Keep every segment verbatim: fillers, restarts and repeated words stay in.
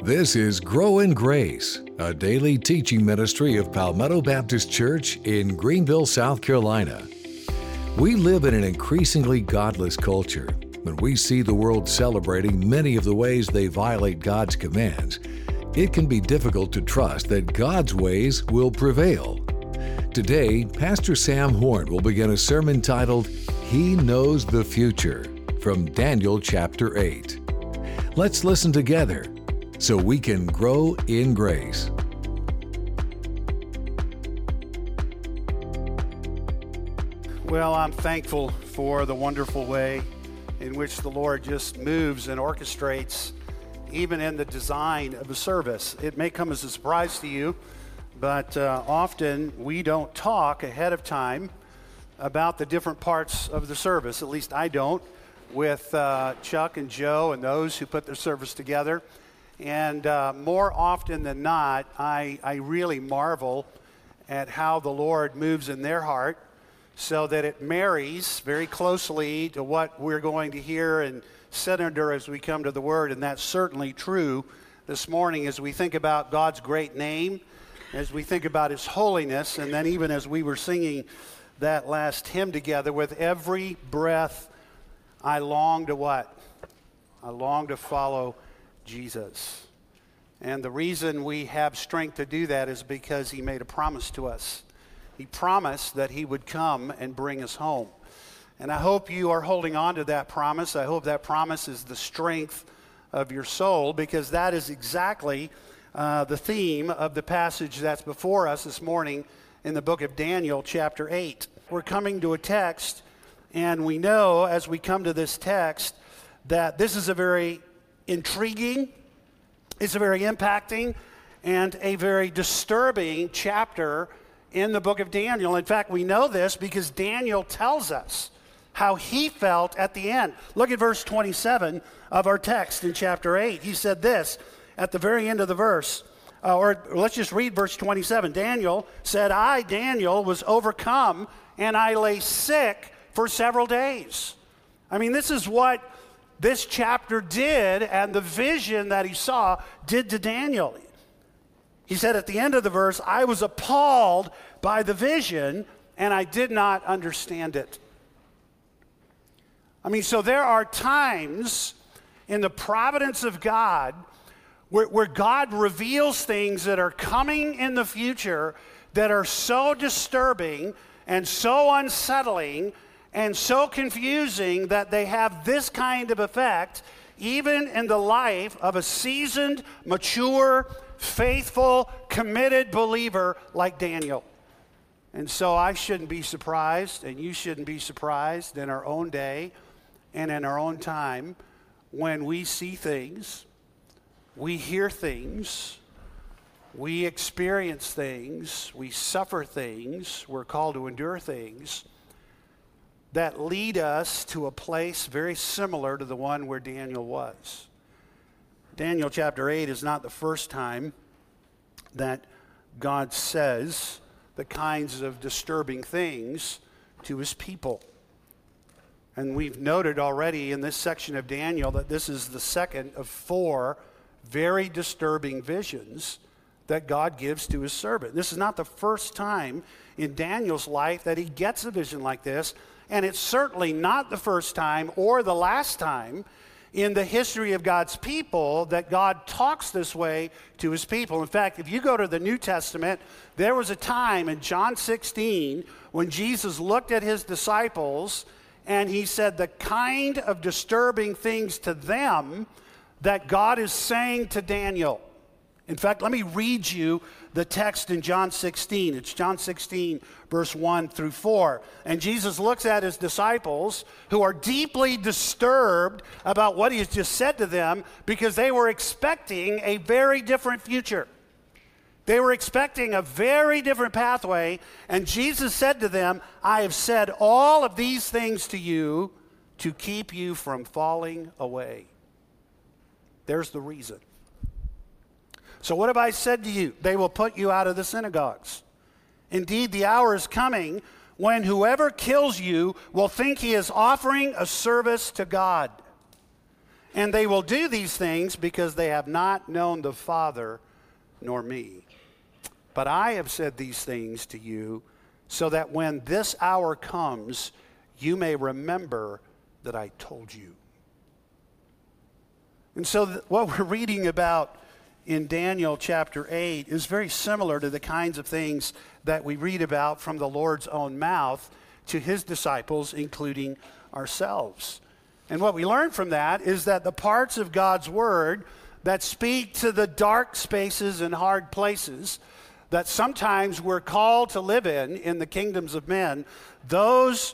This is Grow in Grace, a daily teaching ministry of Palmetto Baptist Church in Greenville, South Carolina. We live in an increasingly godless culture. When we see the world celebrating many of the ways they violate God's commands, it can be difficult to trust that God's ways will prevail. Today, Pastor Sam Horn will begin a sermon titled, He Knows the Future, from Daniel chapter eight. Let's listen together so we can grow in grace. Well, I'm thankful for the wonderful way in which the Lord just moves and orchestrates, even in the design of the service. It may come as a surprise to you, but uh, often we don't talk ahead of time about the different parts of the service. At least I don't, with uh, Chuck and Joe and those who put their service together. And uh, more often than not, I, I really marvel at how the Lord moves in their heart so that it marries very closely to what we're going to hear and sit under as we come to the Word. And that's certainly true this morning as we think about God's great name, as we think about His holiness, and then even as we were singing that last hymn together, with every breath I long to what? I long to follow Jesus. And the reason we have strength to do that is because He made a promise to us. He promised that He would come and bring us home. And I hope you are holding on to that promise. I hope that promise is the strength of your soul, because that is exactly uh, the theme of the passage that's before us this morning in the book of Daniel, chapter eight. We're coming to a text, and we know as we come to this text that this is a very intriguing, it's a very impacting, and a very disturbing chapter in the book of Daniel. In fact, we know this because Daniel tells us how he felt at the end. Look at verse twenty-seven of our text in chapter eight. He said this at the very end of the verse, uh, or let's just read verse twenty-seven. Daniel said, I, Daniel, was overcome and I lay sick for several days. I mean, this is what this chapter did, and the vision that he saw did to Daniel. He said at the end of the verse, I was appalled by the vision, and I did not understand it. I mean, so there are times in the providence of God where, where God reveals things that are coming in the future that are so disturbing and so unsettling and so confusing that they have this kind of effect even in the life of a seasoned, mature, faithful, committed believer like Daniel. And so I shouldn't be surprised, and you shouldn't be surprised in our own day and in our own time when we see things, we hear things, we experience things, we suffer things, we're called to endure things that lead us to a place very similar to the one where Daniel was. Daniel chapter eight is not the first time that God says the kinds of disturbing things to His people. And we've noted already in this section of Daniel that this is the second of four very disturbing visions that God gives to His servant. This is not the first time in Daniel's life that he gets a vision like this, and it's certainly not the first time or the last time in the history of God's people that God talks this way to His people. In fact, if you go to the New Testament, there was a time in John sixteen when Jesus looked at His disciples and He said the kind of disturbing things to them that God is saying to Daniel. In fact, let me read you the text in John sixteen. It's John sixteen, verse one through four. And Jesus looks at His disciples who are deeply disturbed about what He has just said to them because they were expecting a very different future. They were expecting a very different pathway. And Jesus said to them, I have said all of these things to you to keep you from falling away. There's the reason. So what have I said to you? They will put you out of the synagogues. Indeed, the hour is coming when whoever kills you will think he is offering a service to God. And they will do these things because they have not known the Father nor me. But I have said these things to you so that when this hour comes, you may remember that I told you. And so th- what we're reading about in Daniel chapter eight is very similar to the kinds of things that we read about from the Lord's own mouth to his disciples, including ourselves. And what we learn from that is that the parts of God's word that speak to the dark spaces and hard places that sometimes we're called to live in, in the kingdoms of men, those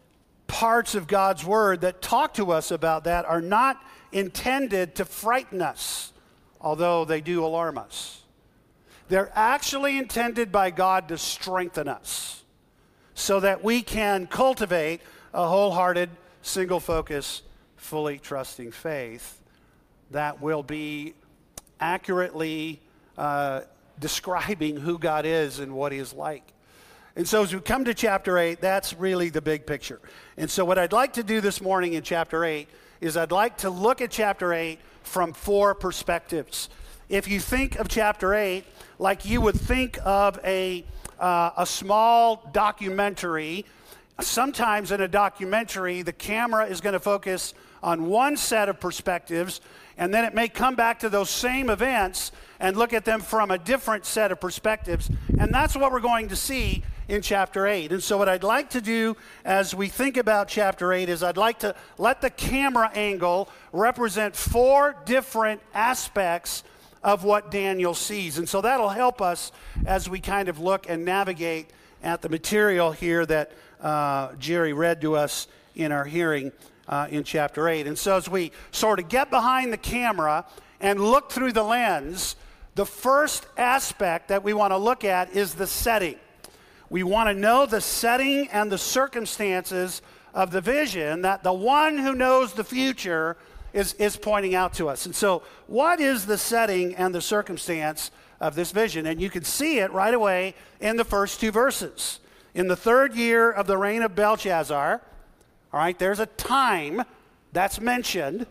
parts of God's word that talk to us about that are not intended to frighten us, although they do alarm us. They're actually intended by God to strengthen us so that we can cultivate a wholehearted, single-focus, fully trusting faith that will be accurately uh, describing who God is and what he is like. And so as we come to chapter eight, that's really the big picture. And so what I'd like to do this morning in chapter eight is I'd like to look at chapter eight from four perspectives. If you think of chapter eight like you would think of a, uh, a small documentary, sometimes in a documentary, the camera is going to focus on one set of perspectives, and then it may come back to those same events and look at them from a different set of perspectives. And that's what we're going to see in chapter eight. And so what I'd like to do as we think about chapter eight is I'd like to let the camera angle represent four different aspects of what Daniel sees. And so that'll help us as we kind of look and navigate at the material here that uh, Jerry read to us in our hearing uh, in chapter eight. And so as we sort of get behind the camera and look through the lens, the first aspect that we want to look at is the setting. We want to know the setting and the circumstances of the vision that the one who knows the future is, is pointing out to us. And so what is the setting and the circumstance of this vision? And you can see it right away in the first two verses. In the third year of the reign of Belshazzar, all right, there's a time that's mentioned.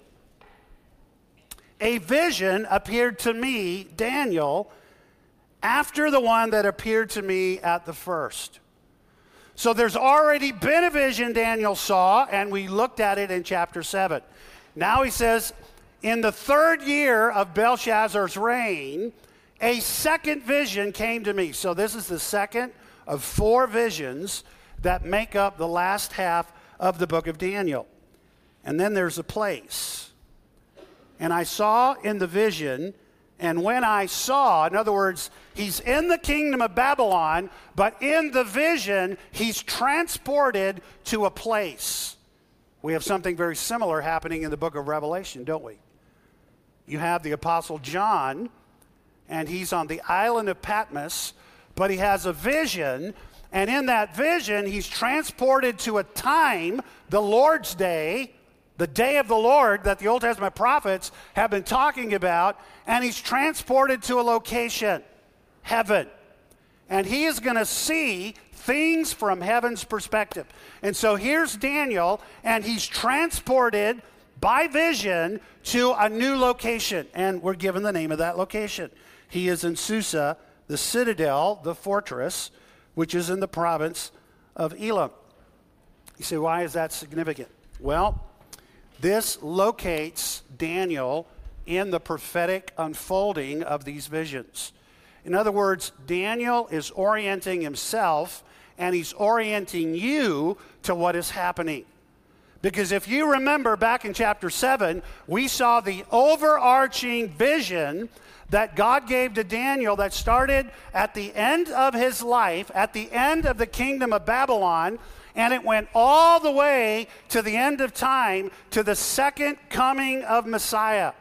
A vision appeared to me, Daniel, after the one that appeared to me at the first. So there's already been a vision Daniel saw, and we looked at it in chapter seven. Now he says, in the third year of Belshazzar's reign, a second vision came to me. So this is the second of four visions that make up the last half of the book of Daniel. And then there's a place. And I saw in the vision, and when I saw, in other words, he's in the kingdom of Babylon, but in the vision, he's transported to a place. We have something very similar happening in the book of Revelation, don't we? You have the Apostle John, and he's on the island of Patmos, but he has a vision, and in that vision, he's transported to a time, the Lord's Day, the day of the Lord that the Old Testament prophets have been talking about, and he's transported to a location, heaven. And he is going to see things from heaven's perspective. And so here's Daniel, and he's transported by vision to a new location, and we're given the name of that location. He is in Susa, the citadel, the fortress, which is in the province of Elam. You say, why is that significant? Well, this locates Daniel in the prophetic unfolding of these visions. In other words, Daniel is orienting himself, and he's orienting you to what is happening. Because if you remember back in chapter seven, we saw the overarching vision that God gave to Daniel that started at the end of his life, at the end of the kingdom of Babylon, and it went all the way to the end of time, to the second coming of Messiah.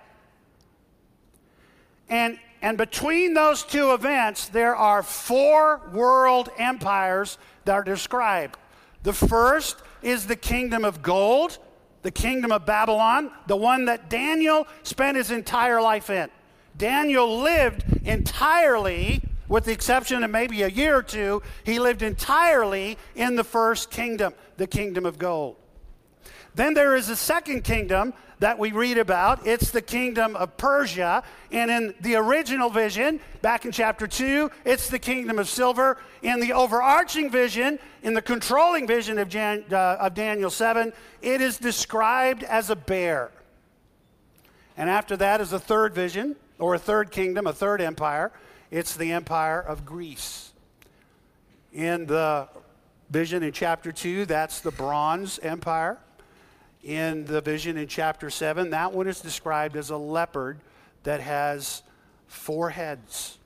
And, and between those two events, there are four world empires that are described. The first is the kingdom of gold, the kingdom of Babylon, the one that Daniel spent his entire life in. Daniel lived entirely, with the exception of maybe a year or two, he lived entirely in the first kingdom, the kingdom of gold. Then there is a second kingdom that we read about. It's the kingdom of Persia. And in the original vision, back in chapter two, it's the kingdom of silver. In the overarching vision, in the controlling vision of, Jan, uh, of Daniel seven, it is described as a bear. And after that is a third vision, or a third kingdom, a third empire. It's the empire of Greece. In the vision in chapter two, that's the Bronze Empire. In the vision in chapter seven, that one is described as a leopard that has four heads.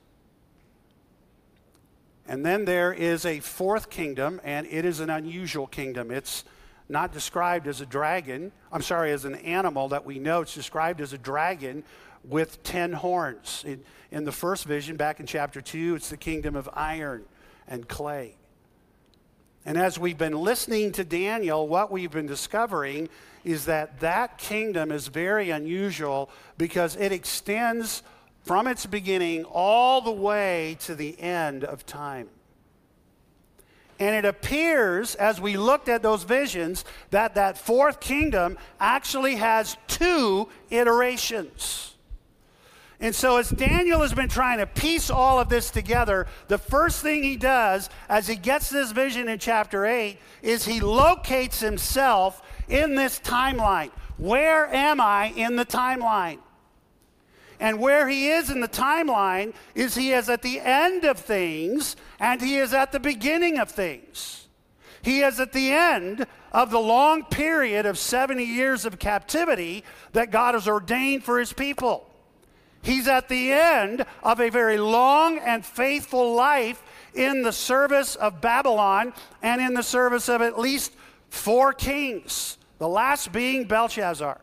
And then there is a fourth kingdom, and it is an unusual kingdom. It's not described as a dragon. I'm sorry, as an animal that we know. It's described as a dragon with ten horns. In, in the first vision, back in chapter two, it's the kingdom of iron and clay. And as we've been listening to Daniel, what we've been discovering is that that kingdom is very unusual because it extends from its beginning all the way to the end of time. And it appears, as we looked at those visions, that that fourth kingdom actually has two iterations. And so as Daniel has been trying to piece all of this together, the first thing he does as he gets this vision in chapter eight is he locates himself in this timeline. Where am I in the timeline? And where he is in the timeline is he is at the end of things and he is at the beginning of things. He is at the end of the long period of seventy years of captivity that God has ordained for his people. He's at the end of a very long and faithful life in the service of Babylon and in the service of at least four kings, the last being Belshazzar.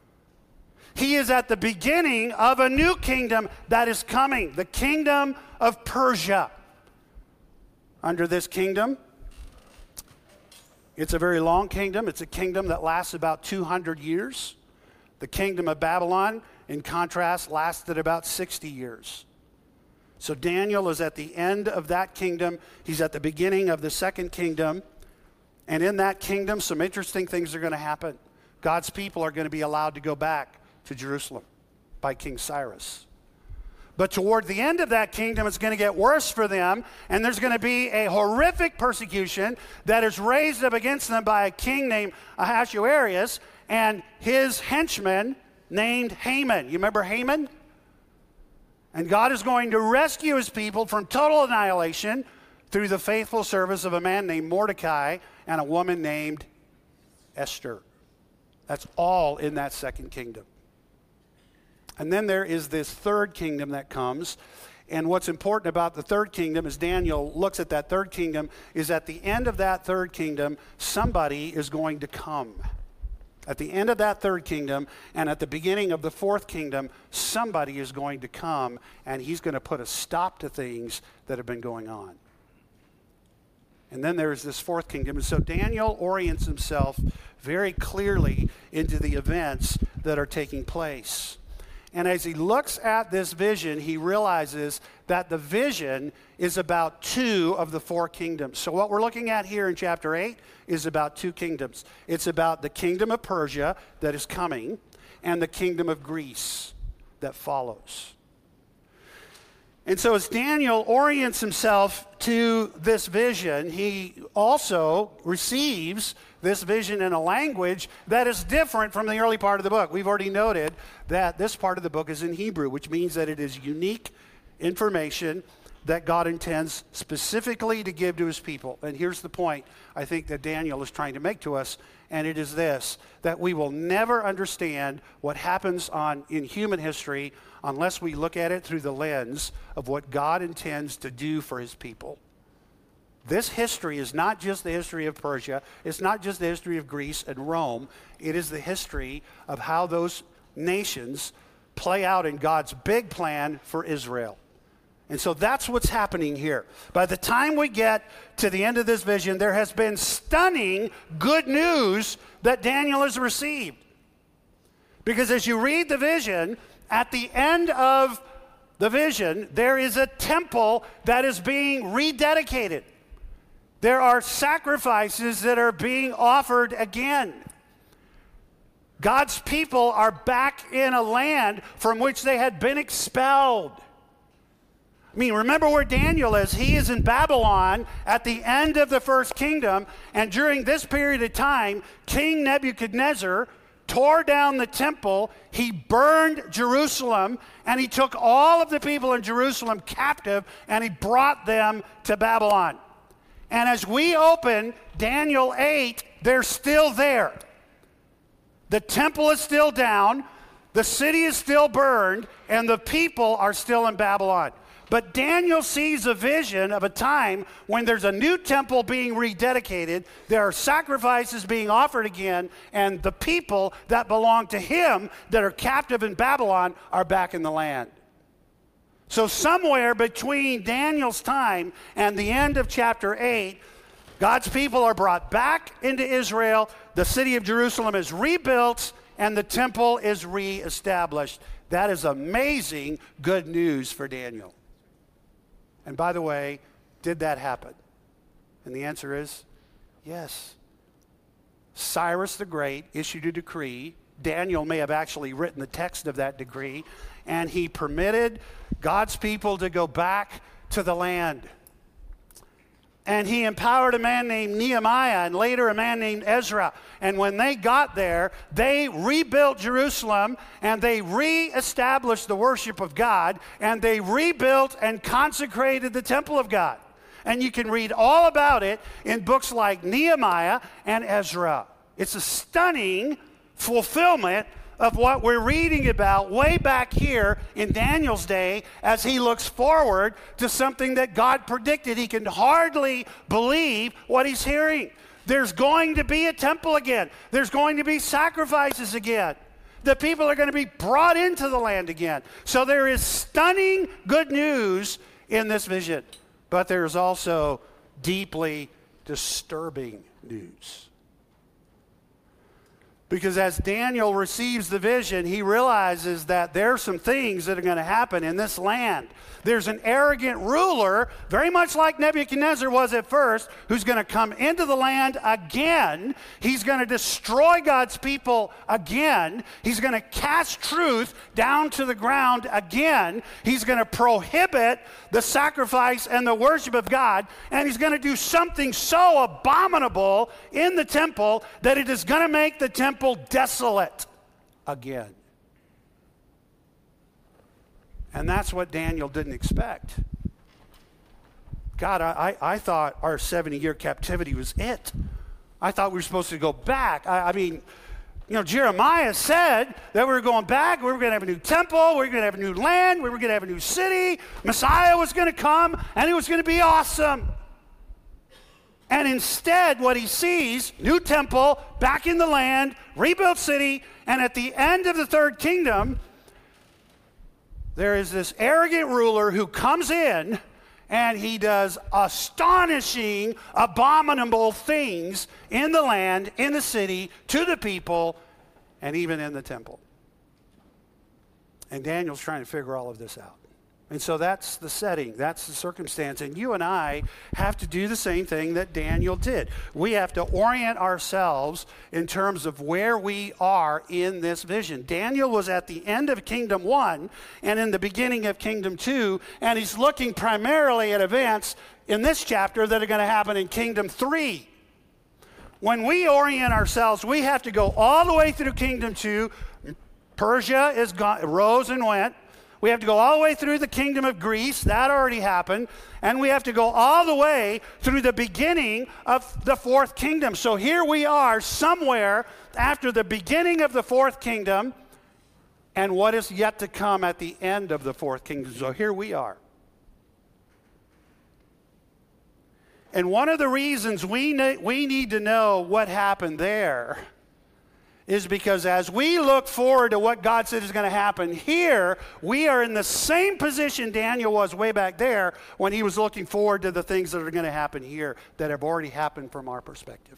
He is at the beginning of a new kingdom that is coming, the kingdom of Persia. Under this kingdom, it's a very long kingdom. It's a kingdom that lasts about two hundred years. The kingdom of Babylon, in contrast, lasted about sixty years. So Daniel is at the end of that kingdom. He's at the beginning of the second kingdom. And in that kingdom, some interesting things are going to happen. God's people are going to be allowed to go back to Jerusalem by King Cyrus. But toward the end of that kingdom, it's going to get worse for them, and there's going to be a horrific persecution that is raised up against them by a king named Ahasuerus and his henchman named Haman. You remember Haman? And God is going to rescue his people from total annihilation through the faithful service of a man named Mordecai and a woman named Esther. That's all in that second kingdom. And then there is this third kingdom that comes. And what's important about the third kingdom, as Daniel looks at that third kingdom, is at the end of that third kingdom, somebody is going to come. At the end of that third kingdom and at the beginning of the fourth kingdom, somebody is going to come and he's going to put a stop to things that have been going on. And then there's this fourth kingdom. And so Daniel orients himself very clearly into the events that are taking place. And as he looks at this vision, he realizes that the vision is about two of the four kingdoms. So what we're looking at here in chapter eight is about two kingdoms. It's about the kingdom of Persia that is coming and the kingdom of Greece that follows. And so as Daniel orients himself to this vision, he also receives this vision in a language that is different from the early part of the book. We've already noted that this part of the book is in Hebrew, which means that it is unique information that God intends specifically to give to his people. And here's the point I think that Daniel is trying to make to us, and it is this, that we will never understand what happens on in human history unless we look at it through the lens of what God intends to do for his people. This history is not just the history of Persia. It's not just the history of Greece and Rome. It is the history of how those nations play out in God's big plan for Israel. And so that's what's happening here. By the time we get to the end of this vision, there has been stunning good news that Daniel has received. Because as you read the vision, at the end of the vision, there is a temple that is being rededicated. There are sacrifices that are being offered again. God's people are back in a land from which they had been expelled. I mean, remember where Daniel is. He is in Babylon at the end of the first kingdom, and during this period of time, King Nebuchadnezzar tore down the temple, he burned Jerusalem, and he took all of the people in Jerusalem captive, and he brought them to Babylon. And as we open Daniel eight, they're still there. The temple is still down, the city is still burned, and the people are still in Babylon. But Daniel sees a vision of a time when there's a new temple being rededicated, there are sacrifices being offered again, and the people that belong to him that are captive in Babylon are back in the land. So somewhere between Daniel's time and the end of chapter eight, God's people are brought back into Israel, the city of Jerusalem is rebuilt, and the temple is reestablished. That is amazing good news for Daniel. And by the way, did that happen? And the answer is yes. Cyrus the Great issued a decree. Daniel may have actually written the text of that decree, and he permitted God's people to go back to the land. And he empowered a man named Nehemiah and later a man named Ezra. And when they got there, they rebuilt Jerusalem and they reestablished the worship of God, and they rebuilt and consecrated the temple of God. And you can read all about it in books like Nehemiah and Ezra. It's a stunning fulfillment of what we're reading about way back here in Daniel's day as he looks forward to something that God predicted. He can hardly believe what he's hearing. There's going to be a temple again. There's going to be sacrifices again. The people are going to be brought into the land again. So there is stunning good news in this vision, but there's also deeply disturbing news. Because as Daniel receives the vision, he realizes that there are some things that are going to happen in this land. There's an arrogant ruler, very much like Nebuchadnezzar was at first, who's going to come into the land again. He's going to destroy God's people again. He's going to cast truth down to the ground again. He's going to prohibit the sacrifice and the worship of God. And he's going to do something so abominable in the temple that it is going to make the temple desolate again. And that's what Daniel didn't expect. God, I, I thought our seventy-year captivity was it. I thought we were supposed to go back. I, I mean, you know, Jeremiah said that we were going back. We were going to have a new temple. We were going to have a new land. We were going to have a new city. Messiah was going to come, and it was going to be awesome. And instead, what he sees, new temple, back in the land, rebuilt city, and at the end of the third kingdom, there is this arrogant ruler who comes in and he does astonishing, abominable things in the land, in the city, to the people, and even in the temple. And Daniel's trying to figure all of this out. And so that's the setting, that's the circumstance. And you and I have to do the same thing that Daniel did. We have to orient ourselves in terms of where we are in this vision. Daniel was at the end of Kingdom One and in the beginning of Kingdom Two, and he's looking primarily at events in this chapter that are going to happen in Kingdom Three. When we orient ourselves, we have to go all the way through Kingdom Two. Persia is gone, rose and went. We have to go all the way through the kingdom of Greece. That already happened. And we have to go all the way through the beginning of the fourth kingdom. So here we are somewhere after the beginning of the fourth kingdom and what is yet to come at the end of the fourth kingdom. So here we are. And one of the reasons we, ne- we need to know what happened there is because as we look forward to what God said is going to happen here, we are in the same position Daniel was way back there when he was looking forward to the things that are going to happen here that have already happened from our perspective.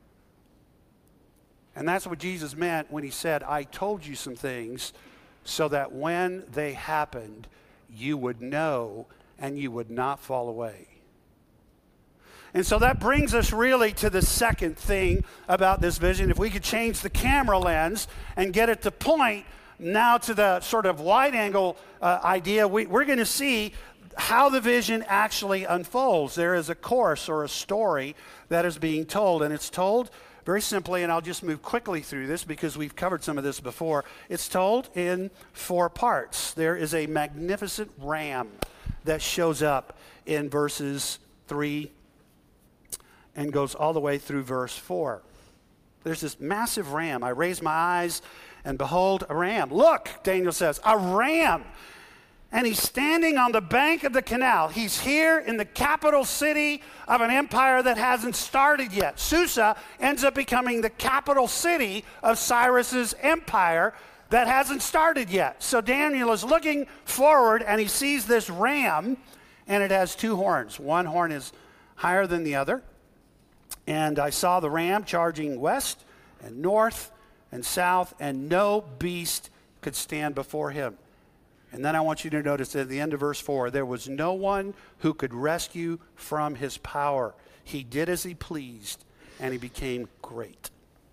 And that's what Jesus meant when he said, I told you some things so that when they happened, you would know and you would not fall away. And so that brings us really to the second thing about this vision. If we could change the camera lens and get it to point now to the sort of wide angle uh, idea, we, we're going to see how the vision actually unfolds. There is a course or a story that is being told, and it's told very simply, and I'll just move quickly through this because we've covered some of this before. It's told in four parts. There is a magnificent ram that shows up in verses three and goes all the way through verse four. There's this massive ram. I raise my eyes, and behold, a ram. Look, Daniel says, a ram. And he's standing on the bank of the canal. He's here in the capital city of an empire that hasn't started yet. Susa ends up becoming the capital city of Cyrus's empire that hasn't started yet. So Daniel is looking forward, and he sees this ram, and it has two horns. One horn is higher than the other. And I saw the ram charging west and north and south, and no beast could stand before him. And then I want you to notice at the end of verse four, there was no one who could rescue from his power. He did as he pleased, and he became great.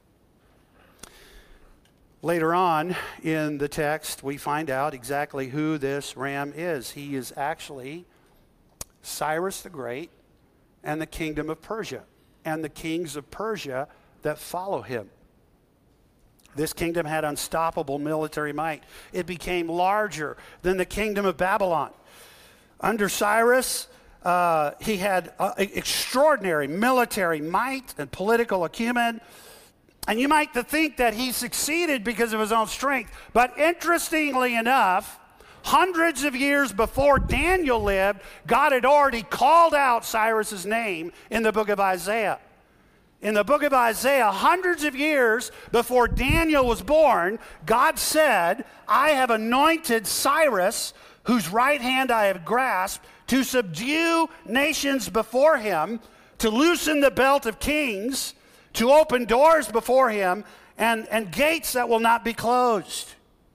Later on in the text, we find out exactly who this ram is. He is actually Cyrus the Great and the kingdom of Persia, and the kings of Persia that follow him. This kingdom had unstoppable military might. It became larger than the kingdom of Babylon. Under Cyrus, uh, he had uh, extraordinary military might and political acumen. And you might think that he succeeded because of his own strength. But interestingly enough, hundreds of years before Daniel lived, God had already called out Cyrus's name in the book of Isaiah. In the book of Isaiah, hundreds of years before Daniel was born, God said, I have anointed Cyrus, whose right hand I have grasped, to subdue nations before him, to loosen the belt of kings, to open doors before him, and, and gates that will not be closed.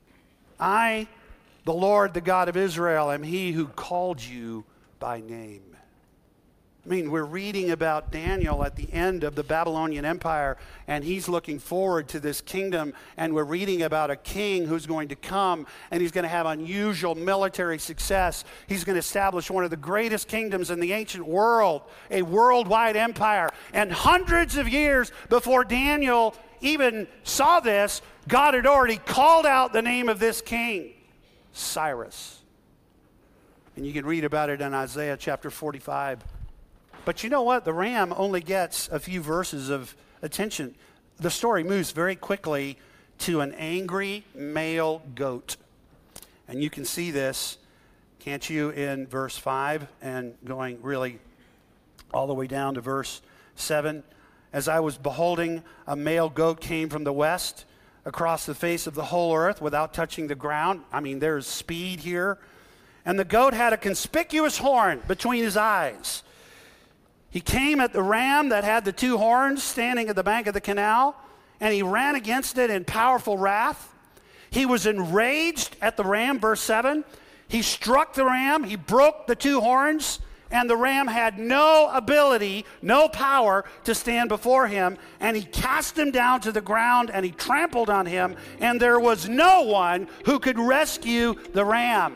I, the Lord, the God of Israel, am he who called you by name. I mean, we're reading about Daniel at the end of the Babylonian Empire, and he's looking forward to this kingdom, and we're reading about a king who's going to come, and he's going to have unusual military success. He's going to establish one of the greatest kingdoms in the ancient world, a worldwide empire. And hundreds of years before Daniel even saw this, God had already called out the name of this king, Cyrus. And you can read about it in Isaiah chapter forty-five. But you know what? The ram only gets a few verses of attention. The story moves very quickly to an angry male goat. And you can see this, can't you, in verse five and going really all the way down to verse seven. As I was beholding, a male goat came from the west across the face of the whole earth without touching the ground. I mean, there's speed here. And the goat had a conspicuous horn between his eyes. He came at the ram that had the two horns standing at the bank of the canal, and he ran against it in powerful wrath. He was enraged at the ram, verse seven. He struck the ram, he broke the two horns, and the ram had no ability, no power to stand before him, and he cast him down to the ground, and he trampled on him, and there was no one who could rescue the ram.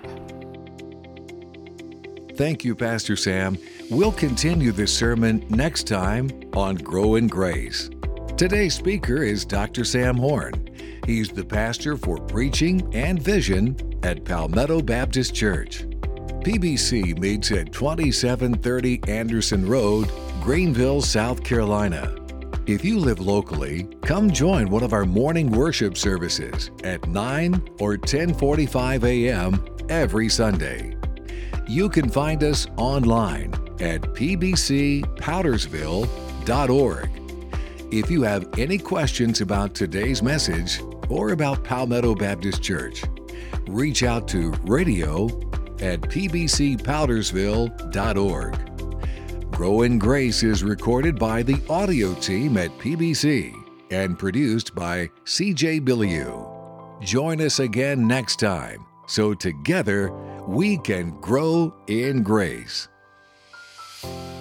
Thank you, Pastor Sam. We'll continue this sermon next time on Grow in Grace. Today's speaker is Doctor Sam Horn. He's the pastor for preaching and vision at Palmetto Baptist Church. P B C meets at twenty-seven thirty Anderson Road, Greenville, South Carolina. If you live locally, come join one of our morning worship services at nine or ten forty-five a.m. every Sunday. You can find us online at p b c powdersville dot org. If you have any questions about today's message or about Palmetto Baptist Church, reach out to radio at p b c powdersville dot org. Grow in Grace is recorded by the audio team at P B C and produced by C J Bilyeu. Join us again next time so together we can grow in grace.